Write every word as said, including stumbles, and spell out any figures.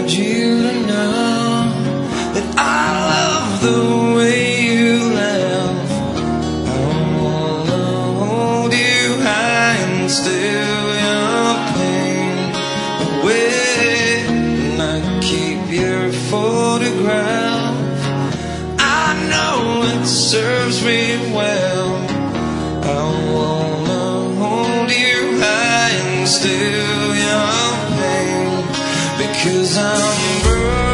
wanted you to know that I love the way you laugh. I wanna hold you high and steal your pain away. And I keep your photograph. I know it serves me well. I wanna hold you high and steal your pain, because I'm broken.